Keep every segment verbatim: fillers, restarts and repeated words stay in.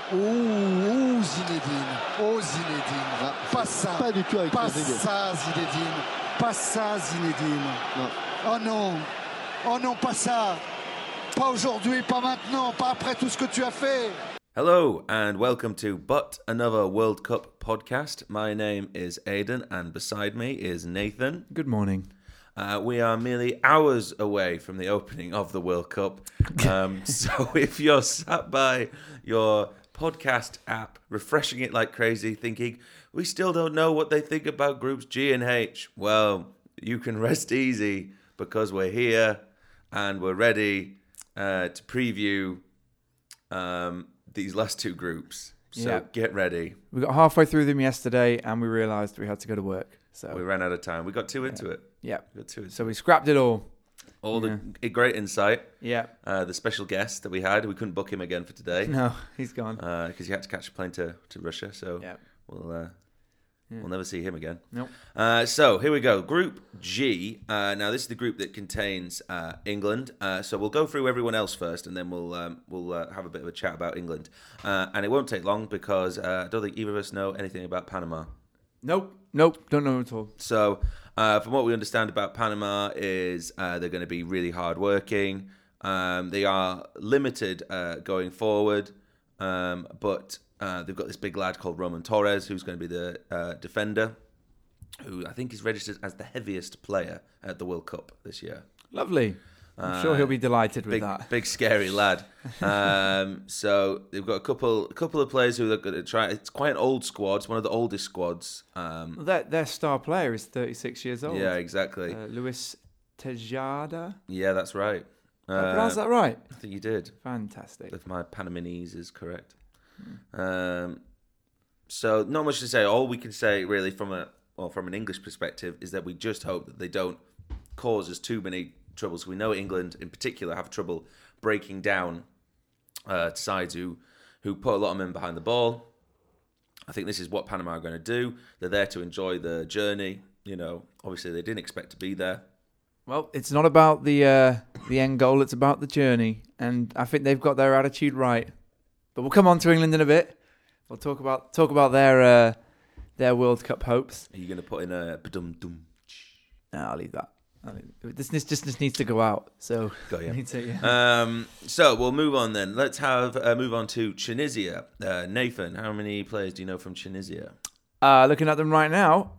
Ouh, ouh, Zinedine. Oh, Zinedine. Ah, pas ça. Pas du tout avec Pas Trezeguet. ça, Zinedine. Pas ça, Zinedine. Non. Oh non. Oh non, pas ça. Pas aujourd'hui, pas maintenant, pas après tout ce que tu as fait. Hello and welcome to But Another World Cup podcast. My name is Aidan and beside me is Nathan. Good morning. Uh, we are merely hours away from the opening of the World Cup. Um, so if you're sat by your podcast app, refreshing it like crazy, thinking, we still don't know what they think about groups G and H, well, you can rest easy because we're here and we're ready uh, to preview um, these last two groups. So Yeah. get ready. We got halfway through them yesterday and we realised we had to go to work. So We ran out of time. We got too into it. yeah. We got too into So we scrapped it all. All the a great insight. Yeah. Uh, the special guest that we had, we couldn't book him again for today No, he's gone. because he had to catch a plane to, to Russia. So Yeah. we'll uh, we'll never see him again. Nope. Uh, so here we go. Group G. Uh, now this is the group that contains uh, England. Uh, so we'll go through everyone else first, and then we'll um, we'll uh, have a bit of a chat about England. Uh, and it won't take long because uh, I don't think either of us know anything about Panama. Nope. Nope. Don't know at all. So, uh, from what we understand about Panama is uh, they're going to be really hardworking. Um, they are limited uh, going forward, um, but uh, they've got this big lad called Roman Torres, who's going to be the uh, defender, who I think is registered as the heaviest player at the World Cup this year. Lovely. I'm Uh, sure he'll be delighted with Big, that. big scary lad. Um, so they've got a couple, a couple of players who are going to try. It's quite an old squad. It's one of the oldest squads. Um, Well, their, their star player is thirty-six years old. yeah, exactly. Uh, Luis Tejada. Yeah, that's right. Did I pronounce that right? I think you did. Fantastic. If my Panamese is correct. Um, so not much to say. All we can say really from a well from an English perspective is that we just hope that they don't cause us too many troubles. We know England in particular have trouble breaking down uh, sides who who put a lot of men behind the ball. I think this is what Panama are going to do. They're there to enjoy the journey. You know, obviously they didn't expect to be there. Well, it's not about the uh, the end goal. It's about the journey. And I think they've got their attitude right. But we'll come on to England in a bit. We'll talk about talk about their uh, their World Cup hopes. Are you going to put in a ba-dum dum? No, I'll leave that. I'll leave it. This, this just this needs to go out. So Got you. I need to, yeah. Um, so we'll move on then. Let's have uh, move on to Tunisia. Uh, Nathan, how many players do you know from Tunisia? Uh, looking at them right now,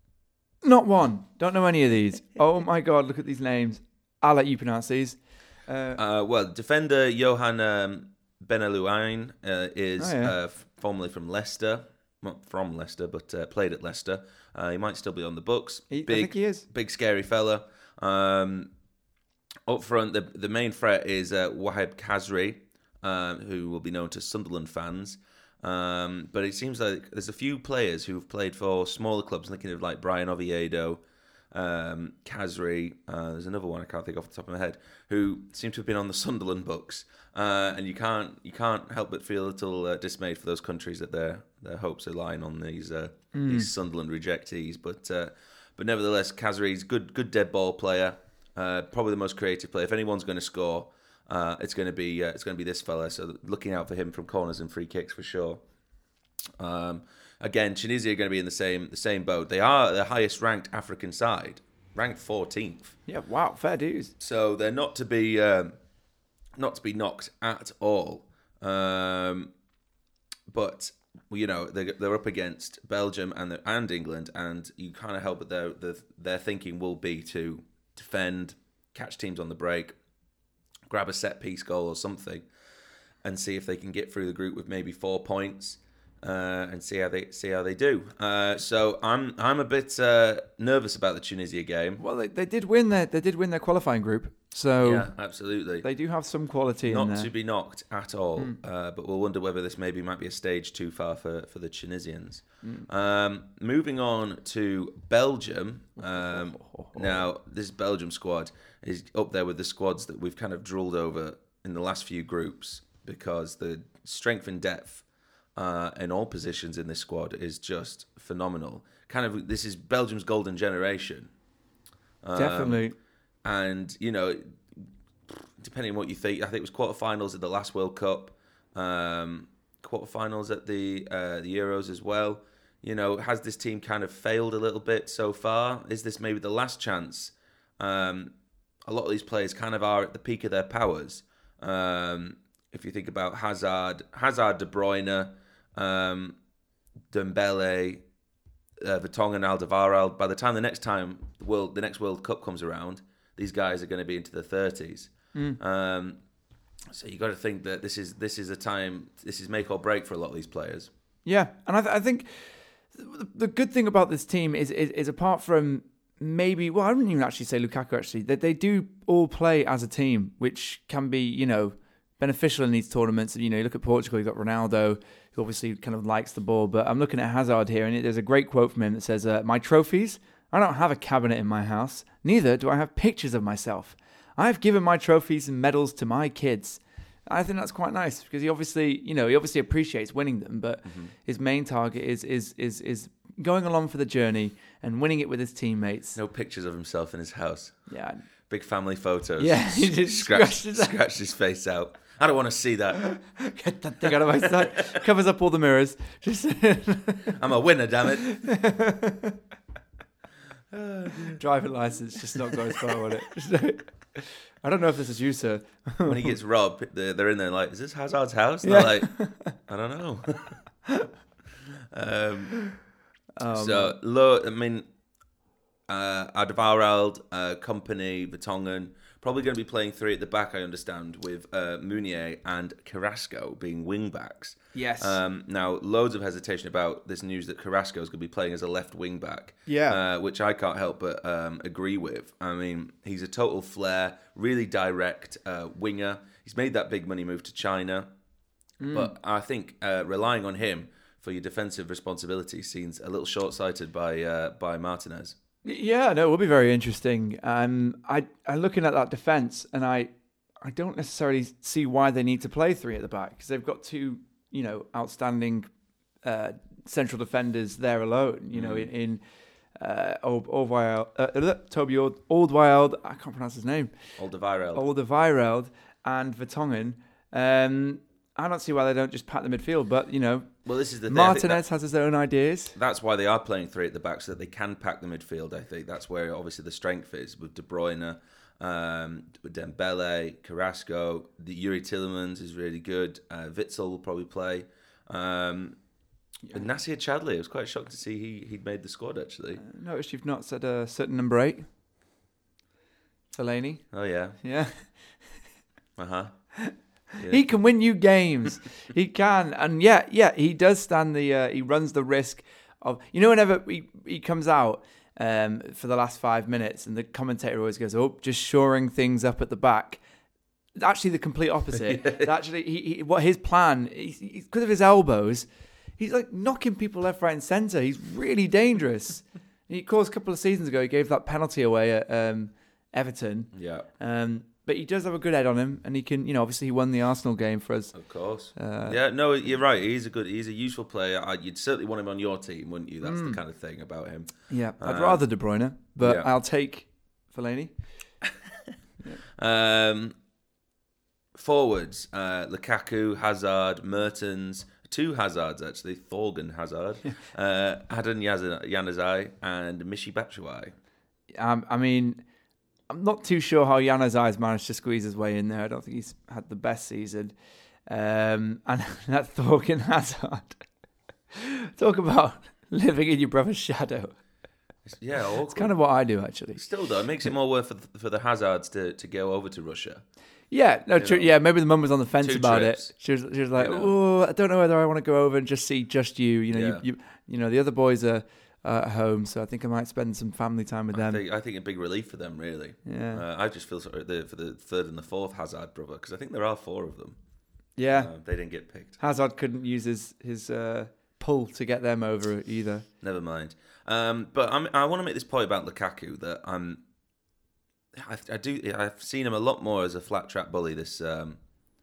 not one. Don't know any of these. Oh my God! Look at these names. I'll let you pronounce these. Uh, Uh, well, defender Johan um, Benalouin uh, is Oh, yeah. uh, f- formerly from Leicester. Not from Leicester, but uh, played at Leicester. Uh, he might still be on the books. he, I Big, think he is. big scary fella. Um, up front, the the main threat is uh, Waheb Khazri, um, who will be known to Sunderland fans. Um, but it seems like there's a few players who've played for smaller clubs, thinking of like Brian Oviedo, um, Khazri. Uh, there's another one I can't think off the top of my head who seem to have been on the Sunderland books. Uh, and you can't you can't help but feel a little uh, dismayed for those countries that their their hopes are lying on these uh, these Sunderland rejectees. But uh, but nevertheless, Khazri's good good dead ball player, uh, probably the most creative player. If anyone's going to score, uh, it's going to be uh, it's going to be this fella. So looking out for him from corners and free kicks for sure. Um, again, Tunisia are going to be in the same the same boat. They are the highest ranked African side, ranked fourteenth. Yeah. Wow. Fair dues. So they're not to be um, not to be knocked at all. Um, but you know they're, they're up against Belgium and the, and England, and you kind of hope that their their their thinking will be to defend, catch teams on the break, grab a set piece goal or something, and see if they can get through the group with maybe four points. Uh, and see how they see how they do. Uh, so I'm I'm a bit uh, nervous about the Tunisia game. Well, they, they did win their they did win their qualifying group, so Yeah, absolutely. they do have some quality in Not there. to be knocked at all, uh, but we'll wonder whether this maybe might be a stage too far for, for the Tunisians. Um, moving on to Belgium. Um, now, this Belgium squad is up there with the squads that we've kind of drooled over in the last few groups because the strength and depth uh, in all positions in this squad is just phenomenal. Kind of, this is Belgium's golden generation. Um, Definitely. And, you know, depending on what you think, I think it was quarterfinals of the last World Cup. Um, quarterfinals at the uh, the Euros as well. You know, has this team kind of failed a little bit so far? Is this maybe the last chance? Um, a lot of these players kind of are at the peak of their powers. Um, if you think about Hazard, Hazard, De Bruyne, um, Dembele, uh, Vertonghen, Alderweireld, by the time the next time the world, the next World Cup comes around, these guys are going to be into their thirties. Mm. Um, so you got to think that this is this is a time, this is make or break for a lot of these players. Yeah, and I, th- I think the good thing about this team is, is is apart from maybe, well, I wouldn't even actually say Lukaku, actually, that they do all play as a team, which can be, you know, beneficial in these tournaments. You know, you look at Portugal, you've got Ronaldo, who obviously kind of likes the ball, but I'm looking at Hazard here, and there's a great quote from him that says, uh, my trophies, I don't have a cabinet in my house, neither do I have pictures of myself. I've given my trophies and medals to my kids. I think that's quite nice because he obviously, you know, he obviously appreciates winning them, but mm-hmm. his main target is is is is going along for the journey and winning it with his teammates. No pictures of himself in his house. Yeah. Big family photos. Yeah, he just scratched, scratched, scratched his face out. I don't want to see that. Get that thing out of my sight. Covers up all the mirrors. Just I'm a winner, damn it. Oh, driving license just not going as far on it. I don't know if this is you, sir. When he gets robbed, they're in there like, is this Hazard's house? And yeah. They're like, I don't know. um, um, so, low, I mean, uh, Alderweireld, uh, Kompany, Vertonghen, probably going to be playing three at the back, I understand, with uh, Meunier and Carrasco being wing-backs. Yes. Um, now, loads of hesitation about this news that Carrasco is going to be playing as a left wing-back. Yeah. Uh, which I can't help but um, agree with. I mean, he's a total flair, really direct uh, winger. He's made that big money move to China. Mm. But I think uh, relying on him for your defensive responsibility seems a little short-sighted by uh, by Martinez. Yeah, no, it will be very interesting. Um, I, I'm looking at that defence, and I, I don't necessarily see why they need to play three at the back because they've got two, you know, outstanding uh, central defenders there alone. You know, mm. in, in uh, Alderweireld, uh, Toby Ald- Alderweireld, I can't pronounce his name. Alderweireld. Alderweireld and Vertonghen. Um, I don't see why they don't just pack the midfield, but you know. Well, this is the thing. Martinez has his own ideas. That's why they are playing three at the back, so that they can pack the midfield, I think. That's where, obviously, the strength is with De Bruyne, um, with Dembele, Carrasco. The Yuri Tillemans is really good. Uh, Witsel will probably play. Um, yeah. Nasir Chadli, I was quite shocked to see he, he'd made the squad, actually. Uh, noticed you've not said a certain number eight. Fellaini. Oh, yeah. Yeah. Uh-huh. Yeah. He can win you games. He can, and yeah, yeah, he does stand the. Uh, he runs the risk of, you know, whenever he, he comes out um, for the last five minutes, and the commentator always goes, "Oh, just shoring things up at the back." Actually, the complete opposite. Yeah. Actually, he, he what his plan? He's, he's, because of his elbows, he's like knocking people left, right, and centre. He's really dangerous. He caused a couple of seasons ago. He gave that penalty away at um, Everton. Yeah. Um, But he does have a good head on him, and he can, you know, obviously he won the Arsenal game for us. Of course. Uh, yeah, no, you're right. He's a good, he's a useful player. You'd certainly want him on your team, wouldn't you? That's mm. the kind of thing about him. Yeah, I'd uh, rather De Bruyne, but yeah. I'll take Fellaini. yeah. um, forwards, uh, Lukaku, Hazard, Mertens, two Hazards actually, Thorgan Hazard, uh, Hadan Januzaj, and Michy Batshuayi. Um, I mean... I'm not too sure how Januzaj's managed to squeeze his way in there. I don't think he's had the best season. Um, and that Thorgan Hazard. Talk about living in your brother's shadow. Yeah, awkward. It's kind of what I do, actually. Still, though, it makes it more worth for the, for the Hazards to, to go over to Russia. Yeah, no, tr- yeah. Maybe the mum was on the fence Two about trips. it. She was, she was like, You know. "Oh, I don't know whether I want to go over and just see just you. You know, Yeah. you, you, you know, the other boys are uh, at home, so I think I might spend some family time with them." I think, I think a big relief for them, really. Yeah. Uh, I just feel sorry the, for the third and the fourth Hazard brother because I think there are four of them. Yeah, uh, they didn't get picked. Hazard couldn't use his his uh, pull to get them over either. Never mind. Um, but I'm, I want to make this point about Lukaku that I'm. I, I do. I've seen him a lot more as a flat trap bully this um,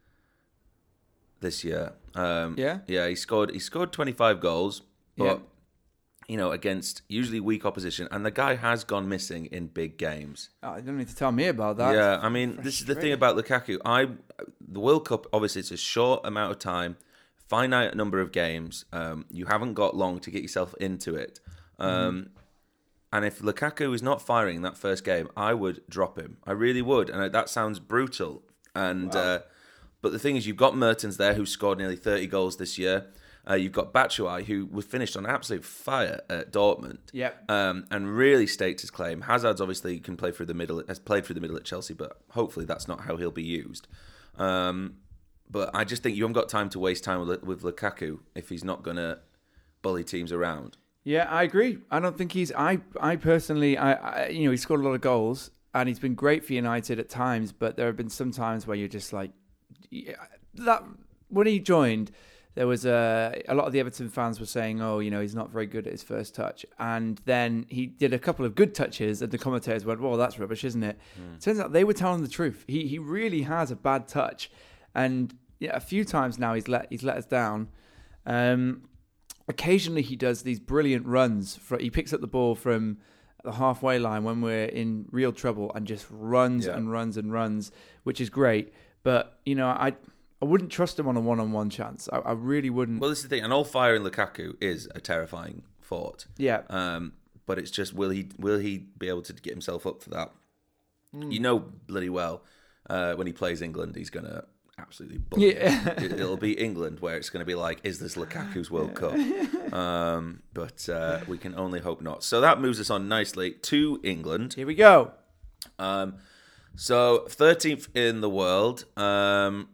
this year. Um, yeah, yeah. He scored. He scored twenty-five goals, but yeah. you know, against usually weak opposition, and the guy has gone missing in big games. Oh, you don't need to tell me about that. Yeah, I mean, this is the thing about Lukaku. I the World Cup, obviously, it's a short amount of time. finite number of games. Um, you haven't got long to get yourself into it. Um, mm-hmm. And if Lukaku is not firing in that first game, I would drop him. I really would. And that sounds brutal. And wow. uh, but the thing is, you've got Mertens there, who scored nearly thirty goals this year. Uh, you've got Batshuayi, who was finished on absolute fire at Dortmund, yep. um, and really staked his claim. Hazard's obviously can play through the middle, has played through the middle at Chelsea, but hopefully that's not how he'll be used. Um, but I just think you haven't got time to waste time with, with Lukaku if he's not going to bully teams around. Yeah, I agree. I don't think he's. I, I personally, I, I, you know, he scored a lot of goals, and he's been great for United at times. But there have been some times where you're just like, yeah, that when he joined. There was a, a lot of the Everton fans were saying, oh, you know, he's not very good at his first touch. And then he did a couple of good touches and the commentators went, well, that's rubbish, isn't it? Mm. Turns out they were telling the truth. He he really has a bad touch. And yeah, a few times now he's let he's let us down. Um, occasionally he does these brilliant runs. For, he picks up the ball from the halfway line when we're in real trouble and just runs yeah. and runs and runs, which is great. But, you know, I... I wouldn't trust him on a one-on-one chance. I, I really wouldn't. Well, this is the thing. And all fire in Lukaku is a terrifying thought. Yeah. Um, but it's just, will he will he be able to get himself up for that? Mm. You know bloody well, uh, when he plays England, he's going to absolutely bully. Yeah. it, it'll be England where it's going to be like, is this Lukaku's World yeah. Cup? Um, but uh, we can only hope not. So that moves us on nicely to England. Here we go. Um, so thirteenth in the world. Um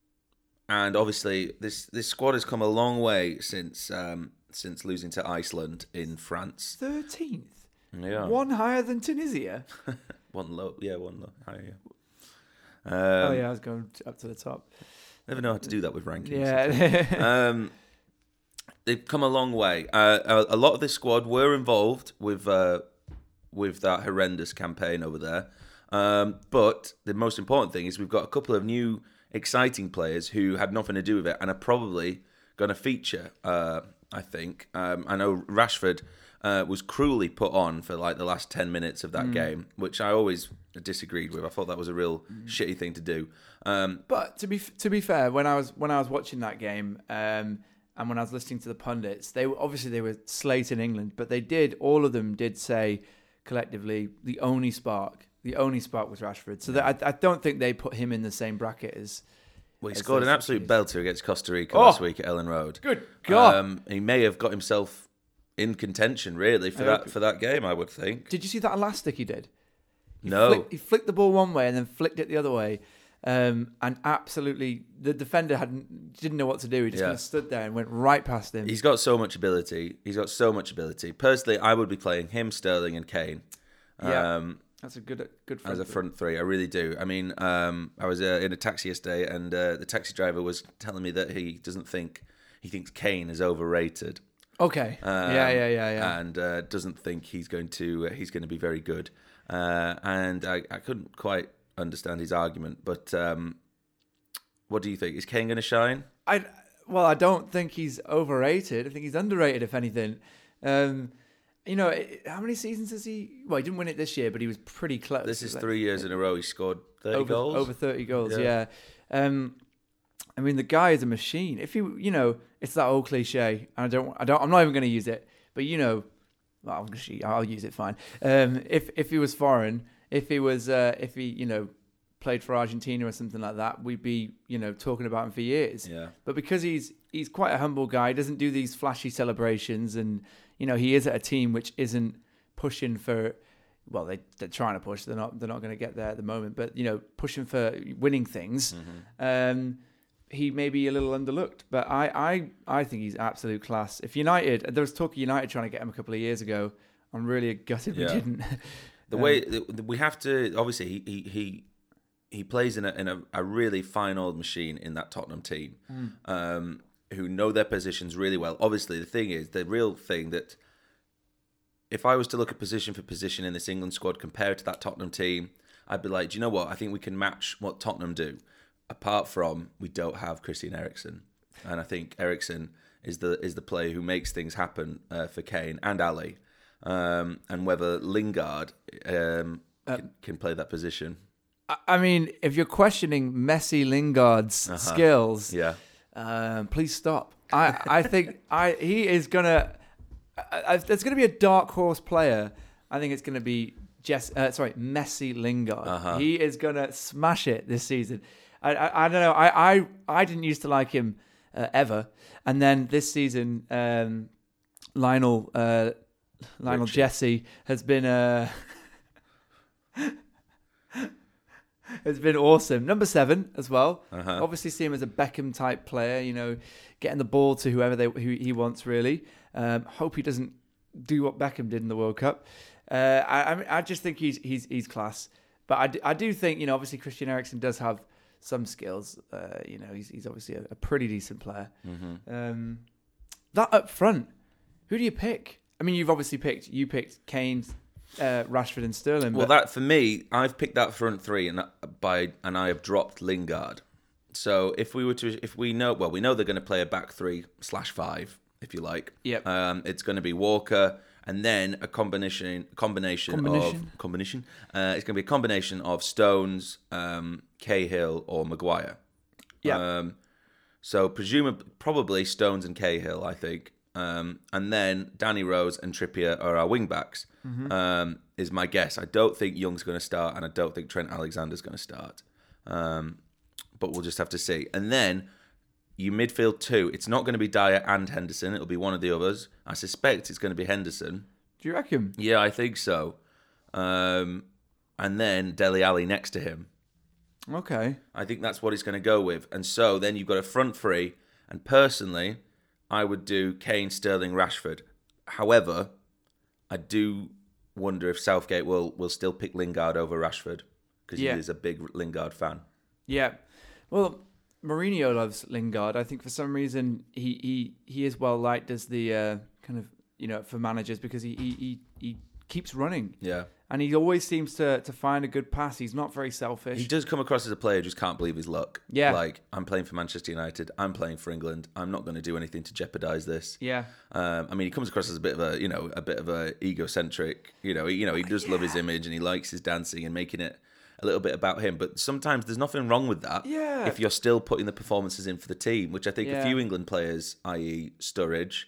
And obviously, this, this squad has come a long way since um, since losing to Iceland in France. Thirteenth, yeah, one higher than Tunisia. one low, yeah, one low, higher. Um, oh yeah, I was going up to the top. Never know how to do that with rankings. Yeah, um, they've come a long way. Uh, a, a lot of this squad were involved with uh, with that horrendous campaign over there. Um, but the most important thing is we've got a couple of new, exciting players who had nothing to do with it and are probably going to feature, uh, I think. Um, I know Rashford uh, was cruelly put on for like the last ten minutes of that mm. game, which I always disagreed with. I thought that was a real mm. shitty thing to do. Um, but to be to be fair, when I was when I was watching that game um, and when I was listening to the pundits, they were, obviously they were slating England, but they did all of them did say collectively the only spark. The only spark was Rashford. So that, I, I don't think they put him in the same bracket as... Well, he as scored an absolute belter against Costa Rica oh, last week at Ellen Road. Good God. Um, he may have got himself in contention, really, for that for that game, I would think. Did you see that elastic he did? He no. Flicked, he flicked the ball one way and then flicked it the other way. Um, and absolutely, the defender hadn't didn't know what to do. He just yeah. kind of stood there and went right past him. He's got so much ability. He's got so much ability. Personally, I would be playing him, Sterling and Kane. Yeah. Um, That's a good, good front as a three. front three. I really do. I mean, um, I was uh, in a taxi yesterday, and uh, the taxi driver was telling me that he doesn't think he thinks Kane is overrated. Okay. Um, yeah, yeah, yeah, yeah. And uh, doesn't think he's going to uh, he's going to be very good. Uh, and I, I couldn't quite understand his argument. But um, what do you think? Is Kane going to shine? I well, I don't think he's overrated. I think he's underrated, if anything. Um, You know, how many seasons has he... Well, he didn't win it this year, but he was pretty close. This is three years in a row he scored thirty over, goals. Over thirty goals, yeah. yeah. Um, I mean, the guy is a machine. If he, you know, it's that old cliche. I don't, I don't, I'm not even going to use it. But, you know, well, I'll use it fine. Um, if if he was foreign, if he was, uh, if he, you know, played for Argentina or something like that, we'd be, you know, talking about him for years. Yeah. But because he's he's quite a humble guy, he doesn't do these flashy celebrations and... You know, he is at a team which isn't pushing for, well, they, they're trying to push. They're not They're not going to get there at the moment. But, you know, pushing for winning things, mm-hmm. um, he may be a little underlooked. But I, I, I think he's absolute class. If United, there was talk of United trying to get him a couple of years ago. I'm really gutted yeah. we didn't. The um, way, we have to, obviously, he he he, he plays in, a, in a, a really fine old machine in that Tottenham team. Mm. Um who know their positions really well. Obviously, the thing is, the real thing that if I was to look at position for position in this England squad compared to that Tottenham team, I'd be like, do you know what? I think we can match what Tottenham do. Apart from, we don't have Christian Eriksen. And I think Eriksen is the is the player who makes things happen uh, for Kane and Ali. Um, and whether Lingard um, uh, can, can play that position. I mean, if you're questioning Messi Lingard's uh-huh. skills... Yeah. Um, please stop. I, I think I he is gonna. I, I, there's gonna be a dark horse player. I think it's gonna be Jess. Uh, sorry, Messi Lingard. Uh-huh. He is gonna smash it this season. I I, I don't know. I, I I didn't used to like him uh, ever, and then this season, um, Lionel uh, Lionel Richie. Jesse has been uh, has been awesome. Number seven as well. Uh-huh. Obviously, see him as a Beckham type player. You know, getting the ball to whoever they who he wants. Really, um, hope he doesn't do what Beckham did in the World Cup. Uh, I I, mean, I just think he's he's he's class. But I do, I do think, you know, obviously Christian Eriksen does have some skills. Uh, you know, he's he's obviously a, a pretty decent player. Mm-hmm. Um, that up front, who do you pick? I mean, you've obviously picked you picked Kane, uh, Rashford, and Sterling. Well, but that for me, I've picked that front three, and by and I have dropped Lingard. So if we were to, if we know, well, we know they're going to play a back three slash five, if you like. Yep. Um, it's going to be Walker, and then a combination combination, Combination? of combination. Uh, it's going to be a combination of Stones, um, Cahill, or Maguire. Yeah. Um, so presumably, probably Stones and Cahill, I think. Um, and then Danny Rose and Trippier are our wing backs. Mm-hmm. Um, is my guess. I don't think Young's going to start, and I don't think Trent Alexander's going to start. Um, but we'll just have to see. And then you midfield two. It's not going to be Dyer and Henderson. It'll be one of the others. I suspect it's going to be Henderson. Do you reckon? Yeah, I think so. Um, and then Dele Alli next to him. Okay. I think that's what he's going to go with. And so then you've got a front three. And personally, I would do Kane, Sterling, Rashford. However, I do wonder if Southgate will, will still pick Lingard over Rashford because Yeah. he is a big Lingard fan. Yeah. Well, Mourinho loves Lingard. I think for some reason he he, he is well liked as the uh, kind of, you know, for managers because he, he, he, he keeps running. Yeah. And he always seems to, to find a good pass. He's not very selfish. He does come across as a player who just can't believe his luck. Yeah. Like, I'm playing for Manchester United. I'm playing for England. I'm not going to do anything to jeopardise this. Yeah. Um, I mean, he comes across as a bit of a, you know, a bit of a egocentric. You know, he, you know, he does Yeah. love his image and he likes his dancing and making it a little bit about him. But sometimes there's nothing wrong with that. Yeah. If you're still putting the performances in for the team, which I think Yeah. a few England players, that is. Sturridge,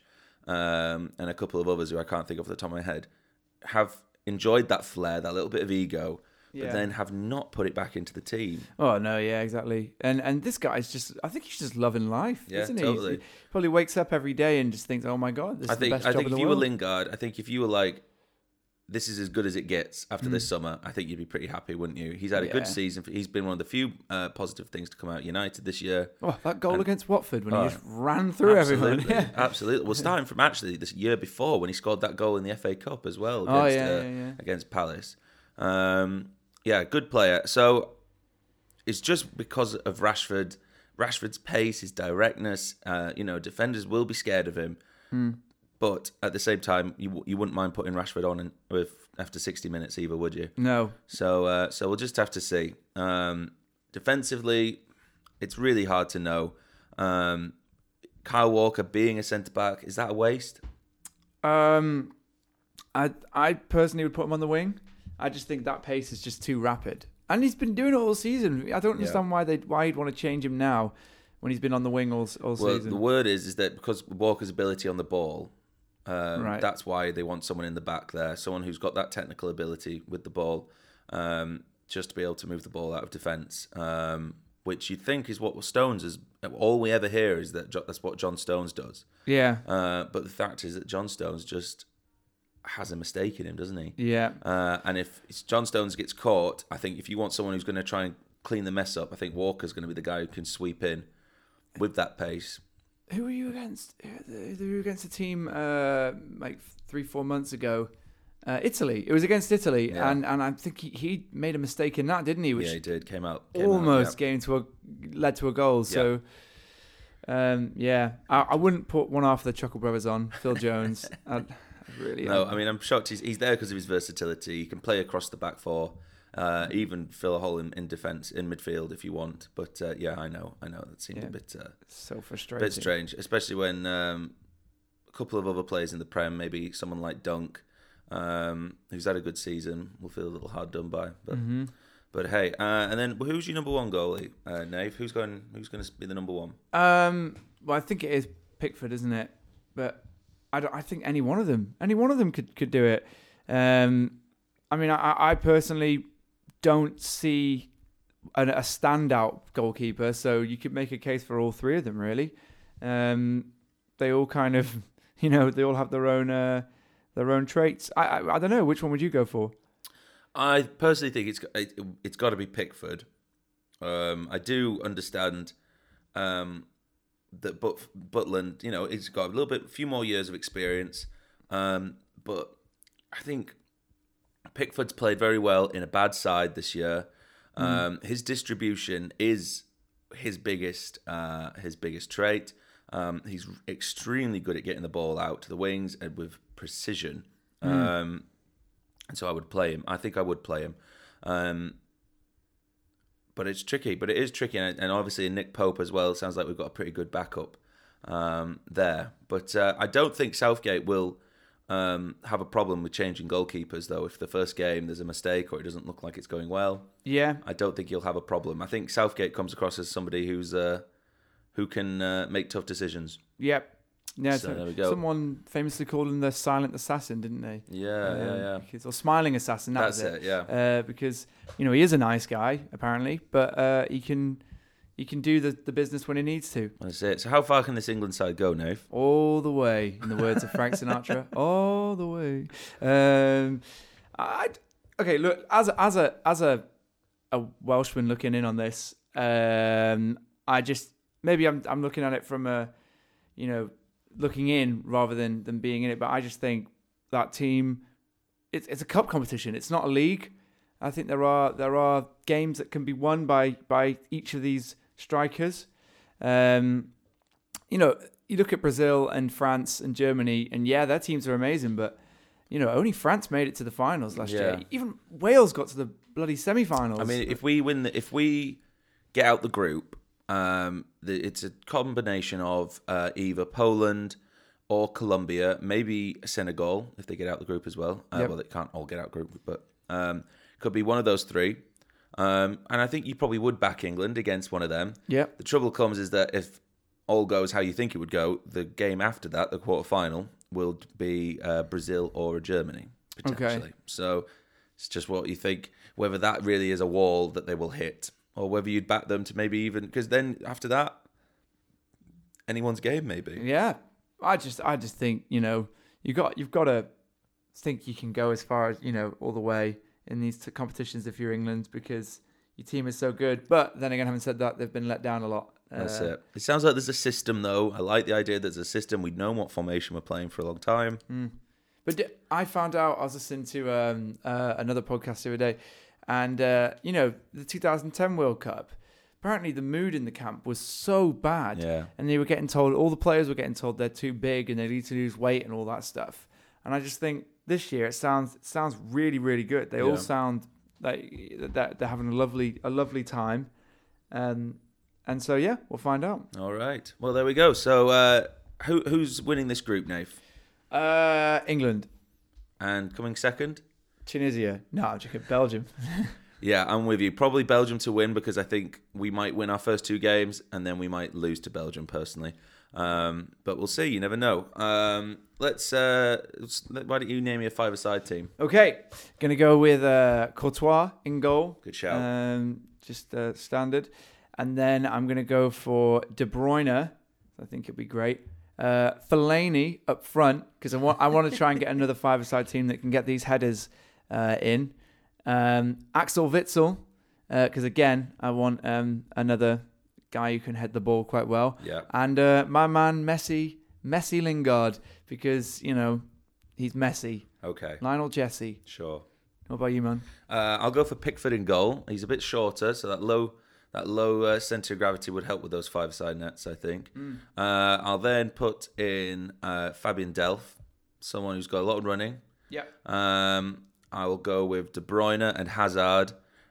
um, and a couple of others who I can't think of off the top of my head, have enjoyed that flair, that little bit of ego, Yeah. but then have not put it back into the team. Oh no, yeah, exactly. And and this guy's just—I think he's just loving life, Yeah, isn't he? totally. He probably wakes up every day and just thinks, "Oh my god, this I is think the best I job think in if the you world." were Lingard, I think if you were like, this is as good as it gets after this summer, I think you'd be pretty happy, wouldn't you? He's had a Mm. Yeah. good season. He's been one of the few uh, positive things to come out of United this year. Oh, that goal And- against Watford when Oh, he just ran through everyone. Absolutely, Yeah. absolutely. Well, starting from actually this year before when he scored that goal in the F A Cup as well Oh, against, yeah, uh, yeah, yeah. against Palace. Um, yeah, good player. So it's just because of Rashford, Rashford's pace, his directness. Uh, you know, defenders will be scared of him. Hmm. But at the same time, you you wouldn't mind putting Rashford on in, with after sixty minutes either, would you? No. So uh, so we'll just have to see. Um, defensively, it's really hard to know. Um, Kyle Walker being a centre back, is that a waste? Um, I I personally would put him on the wing. I just think that pace is just too rapid, and he's been doing it all season. I don't understand why they why you'd want to change him now when he's been on the wing all all Well, season. the word is is that because Walker's ability on the ball, um, Right. that's why they want someone in the back there, someone who's got that technical ability with the ball, um, just to be able to move the ball out of defence. Um, which you think is what Stones is. All we ever hear is that Jo- that's what John Stones does. yeah, Uh, but the fact is that John Stones just has a mistake in him, doesn't he? yeah, Uh, and if John Stones gets caught, I think if you want someone who's going to try and clean the mess up, I think Walker's going to be the guy who can sweep in with that pace. Who were you against? Who were you against a team uh, like three, four months ago? Uh, Italy. It was against Italy, Yeah. and, and I think he, he made a mistake in that, didn't he? Which Yeah, he did. Came out came almost out, came to a led to a goal. So, um, yeah, I, I wouldn't put one half of the Chuckle Brothers on Phil Jones. I, I really, yeah. No, am. I mean I'm shocked he's he's there because of his versatility. He can play across the back four, uh, even fill a hole in, in defence in midfield if you want. But uh, yeah, I know, I know that seemed Yeah. a bit uh, so a frustrating. bit strange, especially when um, a couple of other players in the Prem, maybe someone like Dunk, um, who's had a good season, will feel a little hard done by. But Mm-hmm. But hey, uh, and then who's your number one goalie, uh, Nave? Who's going? Who's going to be the number one? Um, well, I think it is Pickford, isn't it? But I don't. I think any one of them, any one of them could could do it. Um, I mean, I, I personally don't see a, a standout goalkeeper, so you could make a case for all three of them. Really, um, they all kind of, you know, they all have their own uh, their own traits. I, I I don't know, which one would you go for? I personally think it's it, it's got to be Pickford. Um, I do understand um, that but Butland, you know, he's got a little bit, a few more years of experience, um, but I think Pickford's played very well in a bad side this year. Um, mm. His distribution is his biggest uh, his biggest trait. Um, he's extremely good at getting the ball out to the wings and with precision. Mm. Um, and so I would play him. I think I would play him. Um, but it's tricky. But it is tricky. And, and obviously Nick Pope as well. It sounds like we've got a pretty good backup um, there. But uh, I don't think Southgate will um, have a problem with changing goalkeepers, though. If the first game there's a mistake or it doesn't look like it's going well, yeah, I don't think he'll have a problem. I think Southgate comes across as somebody who's uh, who can uh, make tough decisions. Yep. Yeah, so so there we go. Someone famously called him the silent assassin, didn't they? Yeah, um, yeah, yeah. Because, or smiling assassin, that That's was it. it, yeah. Uh, because, you know, he is a nice guy, apparently, but uh, he can he can do the, the business when he needs to. That's it. So how far can this England side go, Nave? All the way, in the words of Frank Sinatra. All the way. Um, I okay. Look, as a, as a as a a Welshman looking in on this, um, I just maybe I'm I'm looking at it from a, you know, looking in rather than, than being in it. But I just think that team, it's it's a cup competition. It's not a league. I think there are there are games that can be won by by each of these strikers. Um, you know, you look at Brazil and France and Germany, and yeah, their teams are amazing. But you know, only France made it to the finals last yeah. year. Even Wales got to the bloody semi-finals. I mean, if we win, the, if we get out the group. Um, the, it's a combination of uh, either Poland or Colombia, maybe Senegal if they get out the group as well. Uh, yep. Well, they can't all get out group, but um, could be one of those three. Um, and I think you probably would back England against one of them. Yeah. The trouble comes is that if all goes how you think it would go, the game after that, the quarterfinal, will be uh, Brazil or Germany potentially. Okay. So it's just what you think, whether that really is a wall that they will hit. Or whether you'd back them to maybe even, because then after that, anyone's game maybe. Yeah, I just I just think, you know, you got you've got to think you can go as far as, you know, all the way in these t- competitions if you're England, because your team is so good. But then again, having said that, they've been let down a lot. That's uh, it. It sounds like there's a system though. I like the idea that there's a system. We know what formation we're playing for a long time. Mm. But d- I found out, I was listening to um, uh, another podcast the other day. And, uh, you know, the two thousand ten World Cup, apparently the mood in the camp was so bad. Yeah. And they were getting told, all the players were getting told they're too big and they need to lose weight and all that stuff. And I just think this year it sounds it sounds really, really good. They yeah. all sound like that they're having a lovely a lovely time. Um, and so, yeah, we'll find out. All right. Well, there we go. So uh, who who's winning this group, Nath? Uh, England. And coming second? Tunisia. No, I'm joking. Belgium. Yeah, I'm with you. Probably Belgium to win because I think we might win our first two games and then we might lose to Belgium personally. Um, but we'll see. You never know. Um, let's. Uh, why don't you name me a five-a-side team? Okay, gonna go with uh, Courtois in goal. Good shout. Um, just uh, standard, and then I'm gonna go for De Bruyne. I think it'd be great. Uh, Fellaini up front because I want. I want to try and get another five-a-side team that can get these headers. Uh, in um, Axel Witsel because uh, again I want um, another guy who can head the ball quite well. Yeah. And uh, my man Messi, Messi Lingard because you know he's Messi. Okay. Lionel Jesse. Sure. What about you, man? Uh, I'll go for Pickford in goal. He's a bit shorter, so that low that low uh, centre of gravity would help with those five-side nets. I think. Mm. Uh, I'll then put in uh, Fabian Delph, someone who's got a lot of running. Yeah. Um. I will go with De Bruyne and Hazard,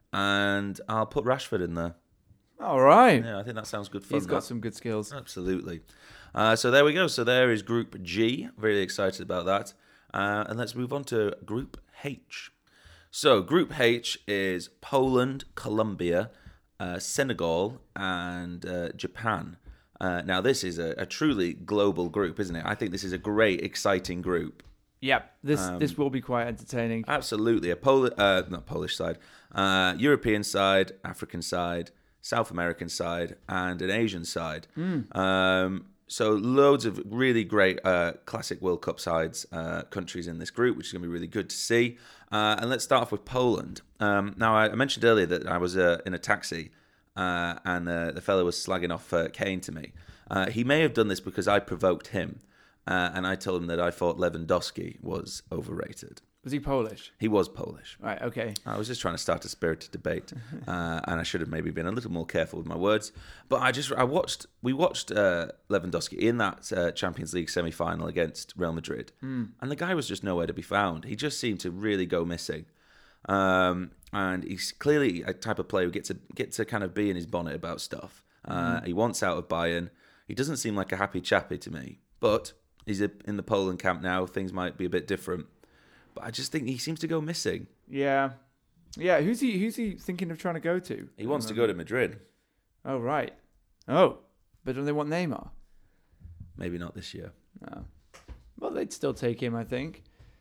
and I'll put Rashford in there. All right. Yeah, I think that sounds good fun. He's got that. some good skills. Absolutely. Uh, so there we go. So there is Group G. Really excited about that. Uh, and let's move on to Group H. So Group H is Poland, Colombia, uh, Senegal, and uh, Japan. Uh, now, this is a, a truly global group, isn't it? I think this is a great, exciting group. Yep, this Um, this will be quite entertaining. Absolutely. A Pol- uh, not Polish side, uh, European side, African side, South American side, and an Asian side. Um, so loads of really great uh, classic World Cup sides, uh, countries in this group, which is going to be really good to see. Uh, and let's start off with Poland. Um, now, I, I mentioned earlier that I was uh, in a taxi uh, and uh, the fellow was slagging off uh, Kane to me. Uh, he may have done this because I provoked him. Uh, and I told him that I thought Lewandowski was overrated. Was he Polish? He was Polish. Right, okay. I was just trying to start a spirited debate, uh, and I should have maybe been a little more careful with my words. But I just, I watched, we watched uh, Lewandowski in that uh, Champions League semi-final against Real Madrid, mm. and the guy was just nowhere to be found. He just seemed to really go missing, um, and he's clearly a type of player who gets to get to kind of be in his bonnet about stuff. Uh, mm. He wants out of Bayern. He doesn't seem like a happy chappy to me, but he's in the Poland camp now. Things might be a bit different. But I just think he seems to go missing. Yeah. Yeah, who's he Who's he thinking of trying to go to? He wants to go to Madrid. Oh, right. Oh, but don't they want Neymar? Maybe not this year. No. Well, they'd still take him, I think.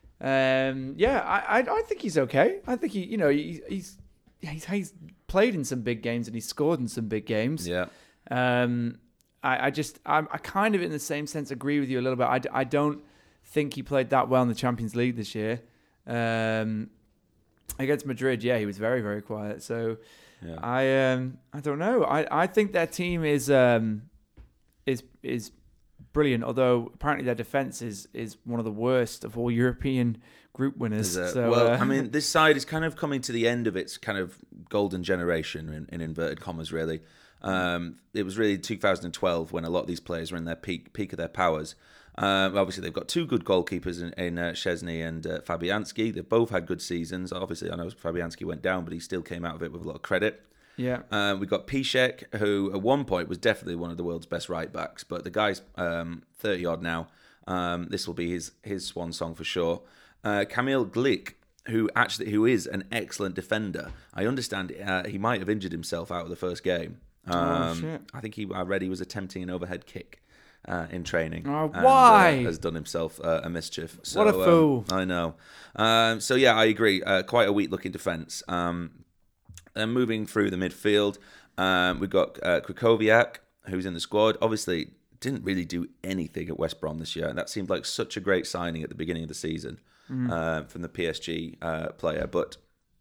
Um, yeah, I, I I think he's okay. I think he, you know, he, he's, he's he's played in some big games and he's scored in some big games. Yeah. Um, I, I just, I'm, I kind of in the same sense agree with you a little bit. I, I don't think he played that well in the Champions League this year. Um, against Madrid, yeah, he was very, very quiet. So yeah. I um, I don't know. I, I think their team is um, is is brilliant, although apparently their defence is, is one of the worst of all European group winners. So, well, uh, I mean, this side is kind of coming to the end of its kind of golden generation, in, in inverted commas, really. Um, it was really two thousand twelve when a lot of these players were in their peak peak of their powers. Um, obviously, they've got two good goalkeepers in, in uh, Szczesny and uh, Fabianski. They've both had good seasons. Obviously, I know Fabianski went down, but he still came out of it with a lot of credit. Yeah. Uh, we've got Piszczek, who at one point was definitely one of the world's best right backs, but the guy's um, thirty odd now. Um, this will be his his swan song for sure. Uh, Kamil Glik, who actually who is an excellent defender. I understand uh, he might have injured himself out of the first game. Um, oh shit! I think he I read he was attempting an overhead kick uh, in training. Oh, and, why? Uh, has done himself uh, a mischief. So, what a fool! Um, I know. Um, so yeah, I agree. Uh, quite a weak looking defence. Um, and moving through the midfield, um, we've got uh, Krychowiak, who's in the squad. Obviously, didn't really do anything at West Brom this year, and that seemed like such a great signing at the beginning of the season mm. uh, from the P S G uh, player, but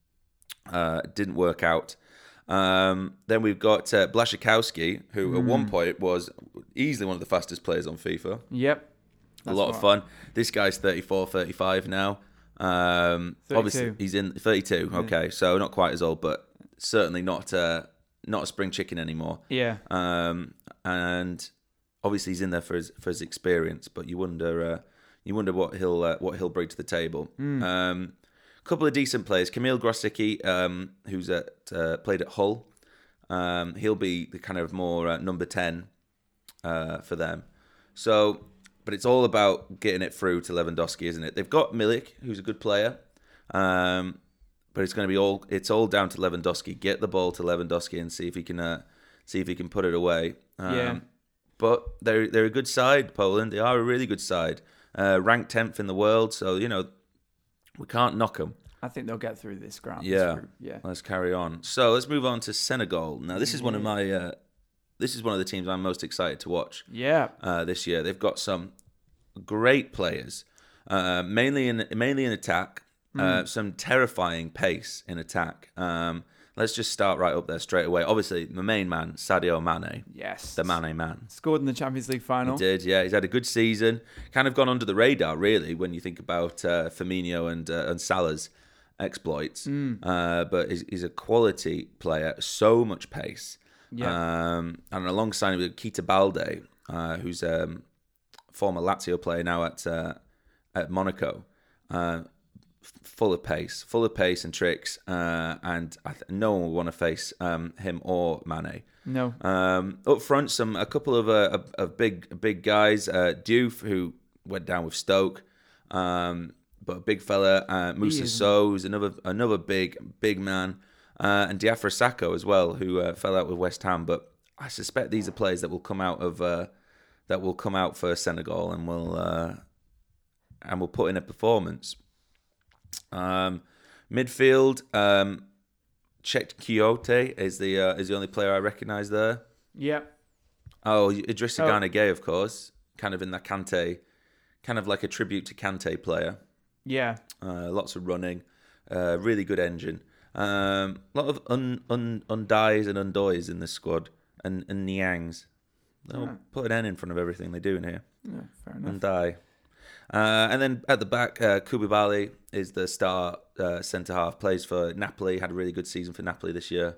uh, didn't work out. Um, then we've got uh, Blaszczykowski, who mm. at one point was easily one of the fastest players on FIFA. Yep. A lot right. of fun. This guy's thirty-four, thirty-five now. Um, obviously, he's in thirty-two. Yeah. Okay, so not quite as old, but certainly not uh, not a spring chicken anymore. Yeah. Um, and obviously he's in there for his for his experience, but you wonder uh, you wonder what he'll uh, what he'll bring to the table. Mm. Um, couple of decent players. Kamil Grosicki, um, who's at uh, played at Hull. Um, he'll be the kind of more uh, number ten uh, for them. So, but it's all about getting it through to Lewandowski, isn't it? They've got Milik, who's a good player, um, but it's going to be all it's all down to Lewandowski. Get the ball to Lewandowski and see if he can uh, see if he can put it away. Um, yeah. But they're they're a good side, Poland. They are a really good side, uh, ranked tenth in the world. So you know. We can't knock them. I think they'll get through this ground. Yeah, this yeah. Let's carry on. So let's move on to Senegal. Now, this is one of my, uh, this is one of the teams I'm most excited to watch. Yeah. Uh, this year, they've got some great players, uh, mainly in mainly in attack. Mm. Uh, some terrifying pace in attack. Um, let's just start right up there straight away. Obviously, the main man, Sadio Mane. Yes. The Mane man. Scored in the Champions League final. He did, yeah. He's had a good season. Kind of gone under the radar, really, when you think about uh, Firmino and uh, and Salah's exploits. Mm. Uh, but he's, he's a quality player. So much pace. Yeah. Um, and alongside him with Keita Balde, uh, who's a um, former Lazio player now at uh, at Monaco. Uh, full of pace, full of pace and tricks, uh, and I th- no one will want to face um, him or Mane. No. Um, up front, some a couple of uh, of big big guys. Uh, Diouf, who went down with Stoke, um, but a big fella. Uh, Moussa is, Sow, who's another another big big man, uh, and Diafra Sakho as well, who uh, fell out with West Ham. But I suspect these are players that will come out of uh, that will come out for Senegal and will uh, and will put in a performance. Um, midfield, um, Cheick Kouyaté is the uh, is the only player I recognise there. Yeah. Oh, Idrissa Oh. Gana Gueye, of course, kind of in that Kante, kind of like a tribute to Kante player. Yeah. Uh, lots of running, uh, really good engine. Um, a lot of un, un, undies and undoys in this squad, and, and Niangs. They'll Yeah. put an N in front of everything they do in here. Yeah, fair enough. Undie. Uh, and then at the back, uh, Koulibaly is the star uh, centre half. Plays for Napoli. Had a really good season for Napoli this year.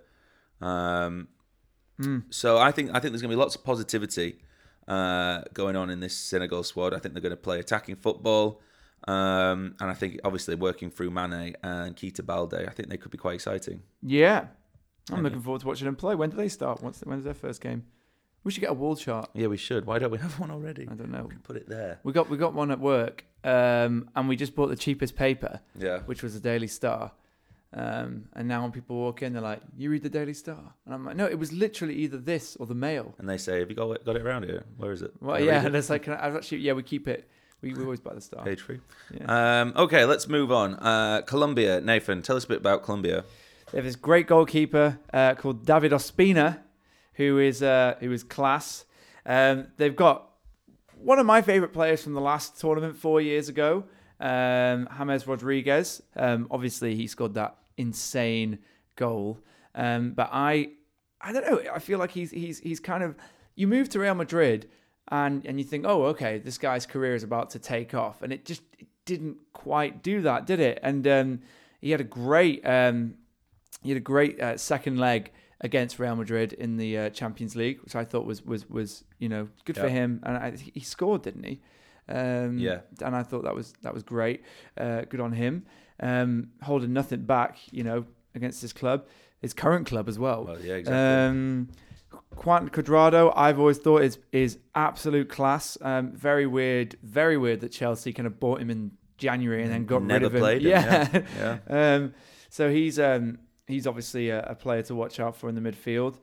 Um, Mm. So I think I think there's going to be lots of positivity uh, going on in this Senegal squad. I think they're going to play attacking football, um, and I think obviously working through Mane and Keita Balde, I think they could be quite exciting. Yeah. I'm Yeah. looking forward to watching them play. When do they start? What's when's their first game? We should get a wall chart. Yeah, we should. Why don't we have one already? I don't know. We can put it there. We got we got one at work, um, and we just bought the cheapest paper, Yeah. which was the Daily Star. Um, and now when people walk in, they're like, "You read the Daily Star?" And I'm like, "No, it was literally either this or the Mail." And they say, "Have you got it, got it around here? Where is it?" Well, Can I yeah, read it? and it's like, can I, I've actually, yeah, we keep it. We, we always buy the Star. Page three. Yeah. Um, okay, let's move on. Uh, Colombia, Nathan, tell us a bit about Colombia. They have this great goalkeeper uh, called David Ospina, who is uh, who is class. Um, they've got one of my favourite players from the last tournament four years ago, um, James Rodriguez. Um, obviously, he scored that insane goal. Um, but I, I don't know. I feel like he's he's he's kind of. You move to Real Madrid, and and you think, oh, okay, this guy's career is about to take off, and it just it didn't quite do that, did it? And um, he had a great. Um, He had a great uh, second leg against Real Madrid in the uh, Champions League, which I thought was was was you know good for Yeah. him, and I, he scored, didn't he? Um, Yeah. and I thought that was that was great. Uh, good on him, um, holding nothing back, you know, against his club, his current club as well. Well, yeah, exactly. Um, Quentin Cuadrado, I've always thought is is absolute class. Um, very weird, very weird that Chelsea kind of bought him in January and then got Never rid of him. played him, Yeah, yeah, um, so he's um, he's obviously a, a player to watch out for in the midfield.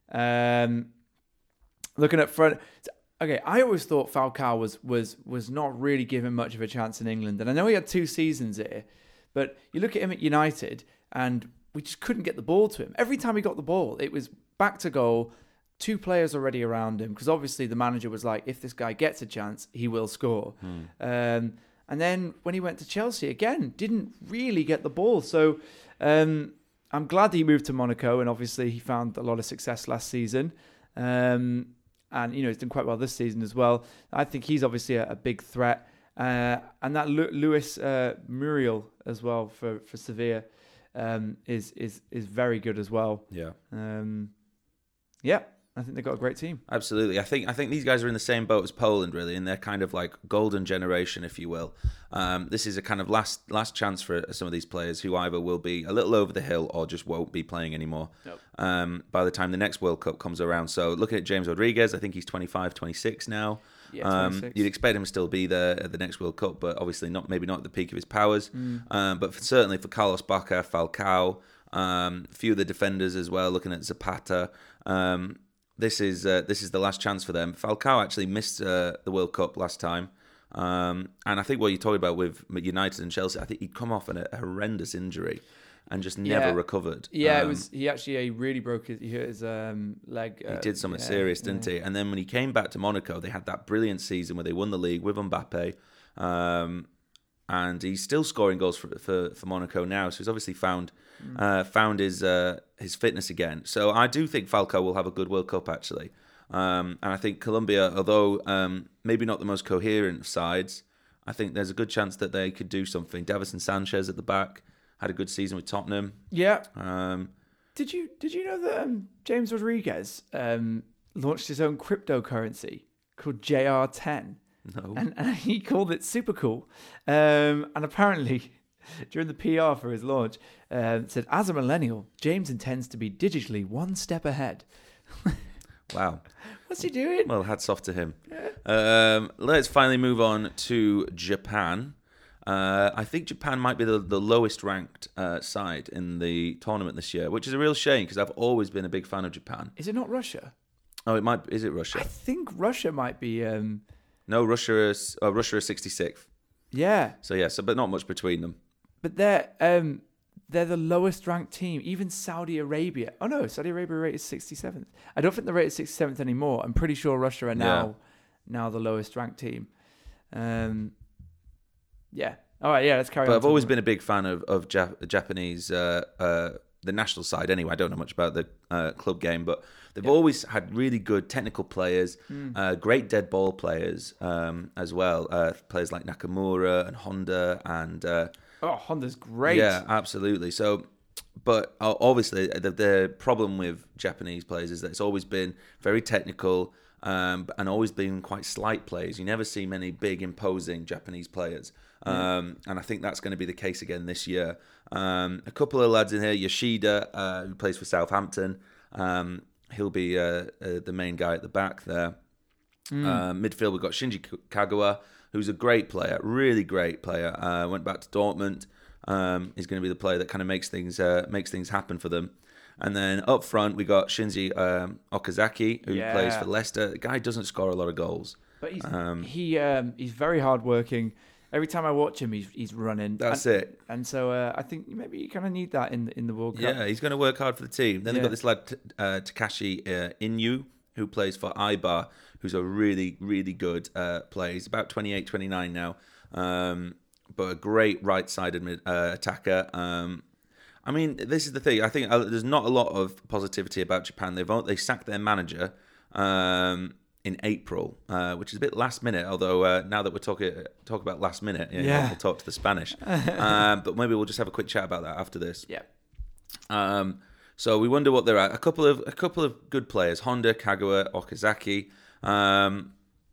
Um, looking up front, okay, I always thought Falcao was was was not really given much of a chance in England, and I know he had two seasons here, but you look at him at United, and we just couldn't get the ball to him. Every time he got the ball, it was back to goal, two players already around him, because obviously the manager was like, if this guy gets a chance, he will score. Hmm. Um, and then when he went to Chelsea, again, didn't really get the ball. So um, I'm glad he moved to Monaco, and obviously he found a lot of success last season. Um, and, you know, he's done quite well this season as well. I think he's obviously a, a big threat. Uh, and that Lu- Luis uh, Muriel as well for, for Sevilla um, is, is, is very good as well. yeah. Um, yeah, I think they've got a great team. Absolutely. I think I think these guys are in the same boat as Poland, really, and they're kind of like golden generation, if you will. Um, this is a kind of last last chance for some of these players who either will be a little over the hill or just won't be playing anymore Nope. um, by the time the next World Cup comes around. So looking at James Rodriguez, I think he's twenty-five, twenty-six now. Yeah, Um, twenty-six. you'd expect him to still be there at the next World Cup, but obviously not. Maybe not at the peak of his powers. Mm. Um, but for, certainly for Carlos Bacca, Falcao, um, a few of the defenders as well. Looking at Zapata, um, this is uh, this is the last chance for them. Falcao actually missed uh, the World Cup last time, um, and I think what you're talking about with United and Chelsea, I think he'd come off in a horrendous injury and just never Yeah. recovered. Yeah, Um, it was. He actually he really broke his, he hurt his um, leg. He uh, did something yeah, serious, didn't yeah. he? And then when he came back to Monaco, they had that brilliant season where they won the league with Mbappe. Um, and he's still scoring goals for, for, for Monaco now. So he's obviously found Mm. uh, found his uh, his fitness again. So I do think Falcao will have a good World Cup, actually. Um, and I think Colombia, although um, maybe not the most coherent of sides, I think there's a good chance that they could do something. Davison Sanchez at the back had a good season with Tottenham. Yeah. Um, Did you did you know that um, James Rodriguez um, launched his own cryptocurrency called J R ten, no. and, and he called it super cool. Um, and apparently, during the P R for his launch, um, it said, "As a millennial, James intends to be digitally one step ahead." Wow. What's he doing? Well, hats off to him. Um, let's finally move on to Japan. Uh, I think Japan might be the, the lowest ranked uh, side in the tournament this year, which is a real shame because I've always been a big fan of Japan. Is it not Russia? Oh, it might. Is it Russia? I think Russia might be. Um... No, Russia is uh, Russia is sixty-sixth. Yeah. So yeah, so but not much between them. But they're um, they're the lowest ranked team. Even Saudi Arabia. Oh no, Saudi Arabia rated sixty-seventh. I don't think they're rated sixty-seventh anymore. I'm pretty sure Russia are now Yeah. now the lowest ranked team. Um. Yeah. All right. Yeah. Let's carry But on. I've always talking been a big fan of of Jap- Japanese, uh, uh, the national side. Anyway, I don't know much about the uh, club game, but they've Yeah. always had really good technical players, Mm. uh, great dead ball players um, as well. Uh, players like Nakamura and Honda, and uh, Oh, Honda's great. yeah, absolutely. So, but uh, obviously the, the problem with Japanese players is that it's always been very technical. Um, and always been quite slight players. You never see many big, imposing Japanese players. Um, and I think that's going to be the case again this year. Um, a couple of lads in here, Yoshida, uh, who plays for Southampton. Um, he'll be uh, uh, the main guy at the back there. Mm. Uh, midfield, we've got Shinji Kagawa, who's a great player, really great player. Uh, went back to Dortmund. Um, he's going to be the player that kind of makes things uh, makes things happen for them. And then up front, we got Shinji um, Okazaki, who Yeah. plays for Leicester. The guy doesn't score a lot of goals. But he's Um, he um, he's very hardworking. Every time I watch him, he's he's running. That's and, it. And so uh, I think maybe you kind of need that in in the World Cup. Yeah, he's going to work hard for the team. Then they've Yeah. got this lad, uh, Takashi uh, Inu, who plays for Aibar, who's a really, really good uh, player. He's about twenty-eight, twenty-nine now, um, but a great right-sided mid, uh, attacker. Um, I mean, this is the thing. I think uh, there's not a lot of positivity about Japan. They've they sacked their manager um, in April, uh, which is a bit last minute. Although uh, now that we're talking talk about last minute, yeah, Yeah. we'll talk to the Spanish. um, but maybe we'll just have a quick chat about that after this. Yeah. Um, so we wonder what they're at. A couple of a couple of good players: Honda, Kagawa, Okazaki. Um,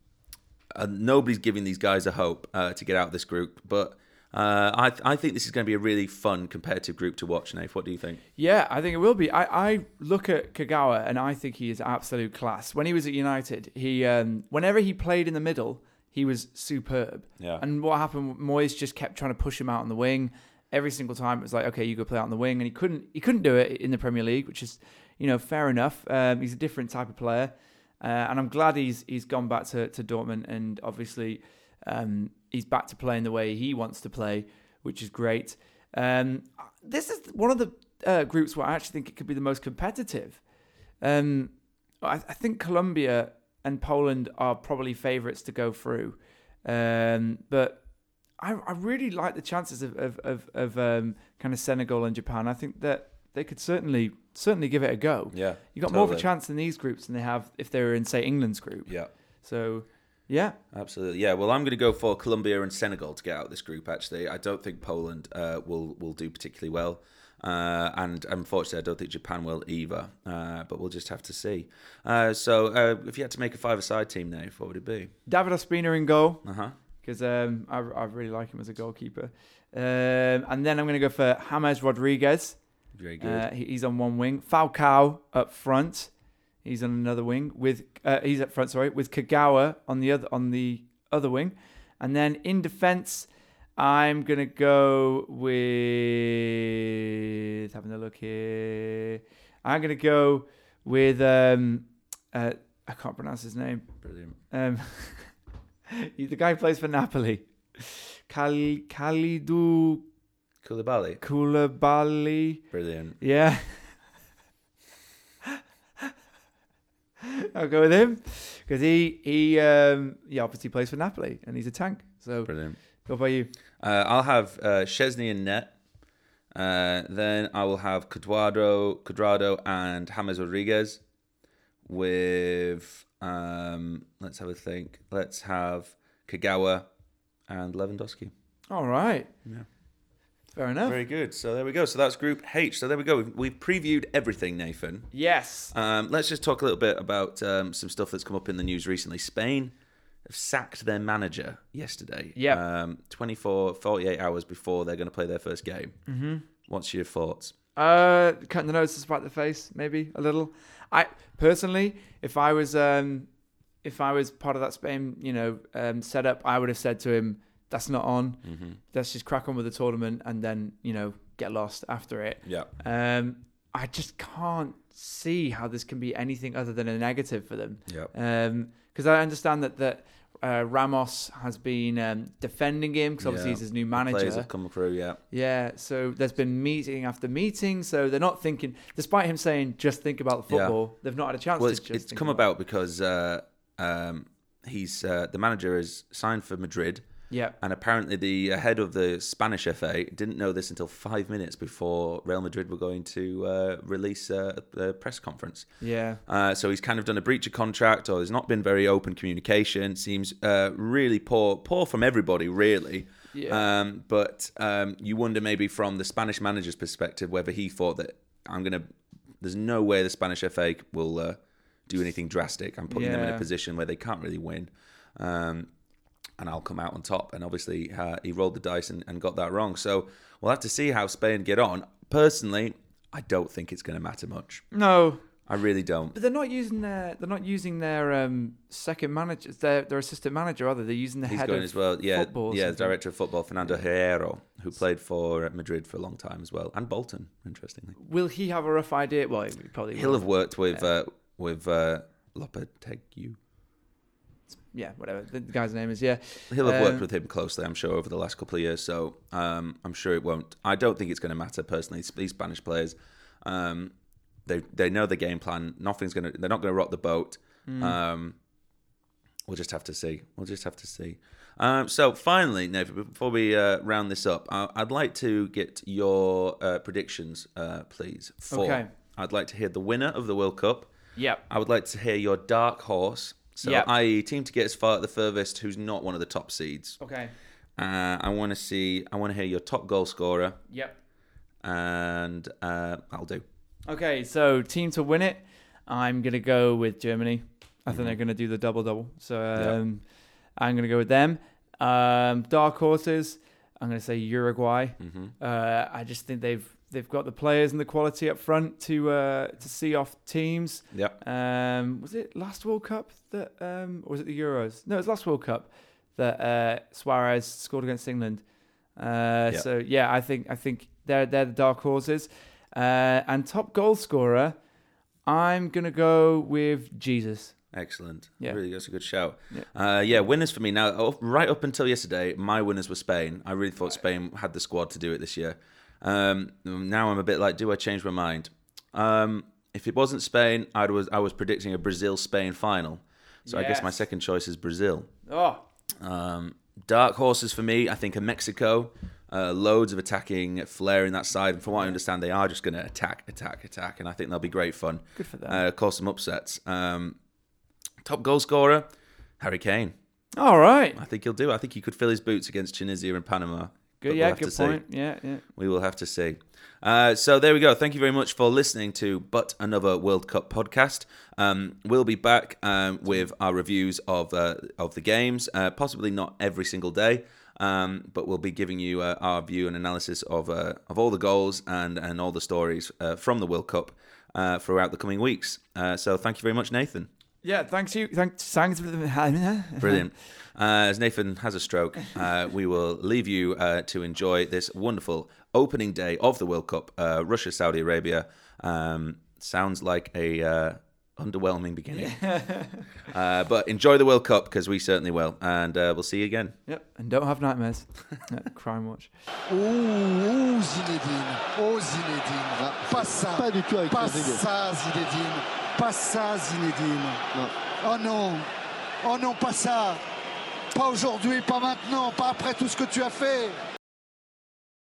and nobody's giving these guys a hope uh, to get out of this group, but. Uh, I th- I think this is going to be a really fun competitive group to watch, Nath. What do you think? Yeah, I think it will be. I, I look at Kagawa and I think he is absolute class. When he was at United, he um, whenever he played in the middle, he was superb. Yeah. And what happened? Moyes just kept trying to push him out on the wing. Every single time it was like, okay, you go play out on the wing, and he couldn't. He couldn't do it in the Premier League, which is, you know, fair enough. Um, he's a different type of player, uh, and I'm glad he's he's gone back to to Dortmund, and obviously. Um, he's back to playing the way he wants to play, which is great. Um, this is one of the uh, groups where I actually think it could be the most competitive. Um, I, I think Colombia and Poland are probably favourites to go through, um, but I, I really like the chances of of, of, of um, kind of Senegal and Japan. I think that they could certainly certainly give it a go. Yeah, You got totally. more of a chance in these groups than they have if they were in, say, England's group. Yeah, So. Yeah, absolutely. Yeah, well, I'm going to go for Colombia and Senegal to get out of this group. Actually, I don't think Poland uh, will will do particularly well, uh, and unfortunately, I don't think Japan will either. Uh, but we'll just have to see. Uh, so, uh, if you had to make a five-a-side team, now, what would it be? David Ospina in goal. Uh huh. Because um, I, I really like him as a goalkeeper. Um, and then I'm going to go for James Rodriguez. Very good. Uh, he, he's on one wing. Falcao up front. He's on another wing with uh, he's up front. Sorry, with Kagawa on the other on the other wing, and then in defence, I'm gonna go with having a look here. I'm gonna go with um, uh, I can't pronounce his name. Brilliant. Um, he's the guy who plays for Napoli. Kal- Kalidou Koulibaly. Koulibaly. Brilliant. Yeah. I'll go with him because he he um, he obviously plays for Napoli and he's a tank. So Brilliant. what about you? Uh, I'll have uh, Szczesny in net. Uh, then I will have Cuadrado, Cuadrado and James Rodriguez with, um, let's have a think. Let's have Kagawa and Lewandowski. All right. Yeah. Fair enough. Very good. So there we go. So that's Group H. So there we go. We've, we've previewed everything, Nathan. Yes. Um, let's just talk a little bit about um, some stuff that's come up in the news recently. Spain have sacked their manager yesterday. Yep. Um, twenty-four, forty-eight hours before they're going to play their first game. Mm-hmm. What's your thoughts? Uh, cutting the nose to spite the face, maybe a little. I personally, if I was um, if I was part of that Spain, you know, um, setup, I would have said to him, that's not on. Mm-hmm. Let's just crack on with the tournament and then, you know, get lost after it. Yeah. Um, I just can't see how this can be anything other than a negative for them. Yeah. Um, because I understand that that uh, Ramos has been um, defending him because obviously Yeah. he's his new The manager. players have come through, yeah. Yeah, so there's been meeting after meeting, so they're not thinking, despite him saying just think about the football, yeah. they've not had a chance well, to it's, just it's think come about, about because uh, um, he's uh, the manager is signed for Madrid. Yeah. And apparently the head of the Spanish F A didn't know this until five minutes before Real Madrid were going to uh, release uh, a press conference. Yeah. Uh, so he's kind of done a breach of contract, or there's not been very open communication. Seems uh, really poor, poor from everybody, really. Yeah. Um, but um, you wonder maybe from the Spanish manager's perspective whether he thought that I'm going to... There's no way the Spanish F A will uh, do anything drastic. I'm putting them in Yeah. a position where they can't really win. Um and I'll come out on top. And obviously, uh, he rolled the dice and, and got that wrong. So we'll have to see how Spain get on. Personally, I don't think it's going to matter much. No, I really don't. but they're not using their they're not using their um, second manager, their their assistant manager, are they? They're using the He's head going of as well. Yeah, football or yeah, the something. director of football, Fernando Hierro, who played for Madrid for a long time as well, and Bolton, interestingly. Will he have a rough idea? Well, he probably He'll will. have worked with Yeah. uh, with uh, Lopetegui. Yeah, whatever the guy's name is. Yeah, He'll have Um, worked with him closely, I'm sure, over the last couple of years. So um, I'm sure it won't. I don't think it's going to matter personally. These Spanish players, um, they they know the game plan. Nothing's going to. They're not going to rock the boat. Mm. Um, we'll just have to see. We'll just have to see. Um, so finally, Nathan, before we uh, round this up, I, I'd like to get your uh, predictions, uh, please. For, Okay. I'd like to hear the winner of the World Cup. Yep. I would like to hear your dark horse. So, Yep. that is, team to get as far at the furthest who's not one of the top seeds. Okay. Uh, I want to see. I want to hear your top goal scorer, Yep. and uh, I'll do. Okay, so team to win it, I'm gonna go with Germany. I think Mhm. they're gonna do the double double. So Yeah. um, I'm gonna go with them. Um, dark horses, I'm gonna say Uruguay. Mm-hmm. Uh, I just think they've they've got the players and the quality up front to uh, to see off teams. Yep. Um, was it last World Cup that, um, or was it the Euros? No, it was last World Cup that uh, Suarez scored against England. Uh, Yeah. So yeah, I think I think they're they're the dark horses. Uh, and top goal scorer, I'm gonna go with Jesus. Excellent. Yeah. Really, that's a good shout. Yeah. Uh, yeah, winners for me now. oh, Right up until yesterday, my winners were Spain. I really thought Spain had the squad to do it this year. Um, now I'm a bit like, do I change my mind? Um, if it wasn't Spain, I was I was predicting a Brazil-Spain final. So I guess my Yes. second choice is Brazil. Oh, Um, dark horses for me, I think, are Mexico. Uh, loads of attacking flair in that side. And from what I understand, they are just going to attack, attack, attack. And I think they'll be great fun. good for them. Uh, cause some upsets. Um, top goal scorer, Harry Kane. All right, I think he'll do. I think he could fill his boots against Tunisia and Panama. good. But Yeah, we'll have good to see. point. Yeah, yeah. We will have to see. Uh, so there we go. Thank you very much for listening to But Another World Cup podcast. Um, we'll be back um, with our reviews of uh, of the games. Uh, possibly not every single day, um, but we'll be giving you uh, our view and analysis of uh, of all the goals and and all the stories uh, from the World Cup uh, throughout the coming weeks. Uh, so thank you very much, Nathan. Yeah, thanks you. Thanks, thanks for the Brilliant. Uh, as Nathan has a stroke, uh, we will leave you uh, to enjoy this wonderful opening day of the World Cup. Uh, Russia, Saudi Arabia. Um, sounds like a uh, underwhelming beginning. uh, but enjoy the World Cup, because we certainly will. And uh, we'll see you again. Yep, and don't have nightmares. Yeah, crime watch. Oh, oh, Zinedine. Oh, Zinedine. Pas ça. Pas du tout avec Pas Trezeguet. ça, Zinedine. Pas ça, Zinedine. Non. Oh non. Oh non, pas ça. Pas aujourd'hui, pas maintenant, pas après tout ce que tu as fait.